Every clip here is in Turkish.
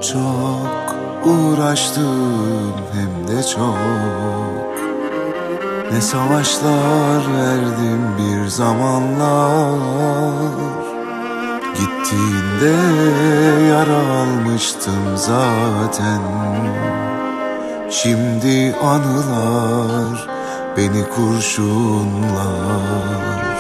Çok uğraştım hem de çok. Ne savaşlar verdim bir zamanlar. Gittiğinde yara almıştım zaten. Şimdi anılar beni kurşunlar.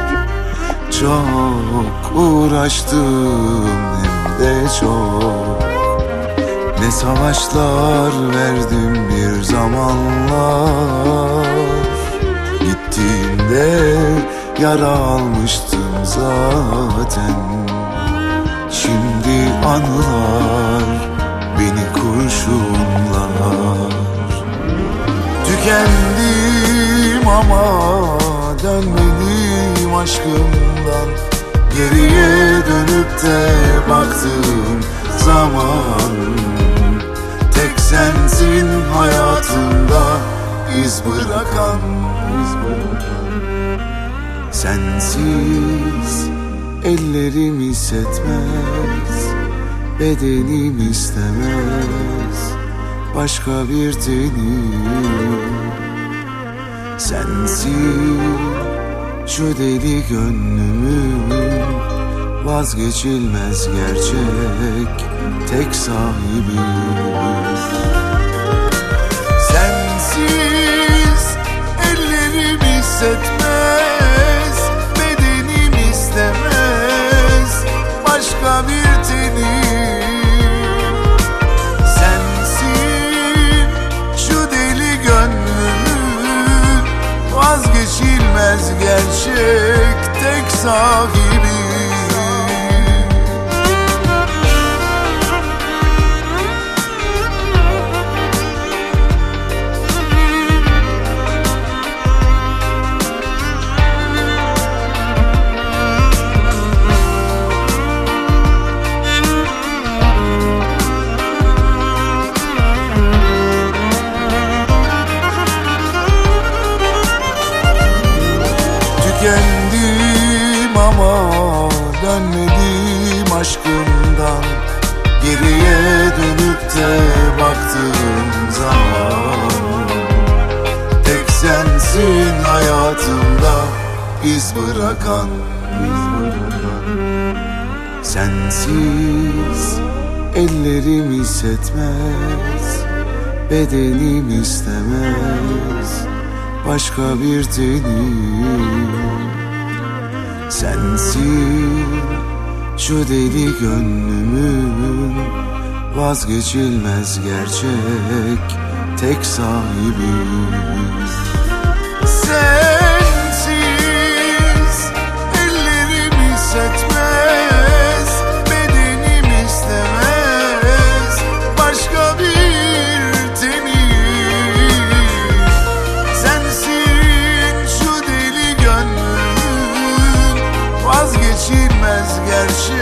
Çok uğraştım hem de çok. Ne savaşlar verdim bir zamanlar. Gittiğimde yara almıştım zaten. Şimdi anılar beni kurşunlar. Tükendim ama dönmedim aşkımdan. Geriye dönüp de baktığım zaman tek sensin hayatımda iz bırakan. Sensiz ellerim hissetmez, bedenim istemez başka bir teni. Sensin şu deli gönlümün vazgeçilmez gerçek tek sahibi. Sensiz ellerim hissetmez, bedenim istemez başka bir teni. Sensin şu deli gönlümün vazgeçilmez gerçek tek sahibi. Tükendim ama dönmedim aşkımdan. Geriye dönüp de baktığım zaman tek sensin hayatımda iz bırakan. Sensiz ellerim hissetmez, bedenim istemez başka bir teni. Sensin şu deli gönlümün vazgeçilmez gerçek tek sahibi. Sensiz ellerim hissetmez, bedenim istemez başka bir teni. Sensin şu deli gönlümün vazgeçilmez gerçek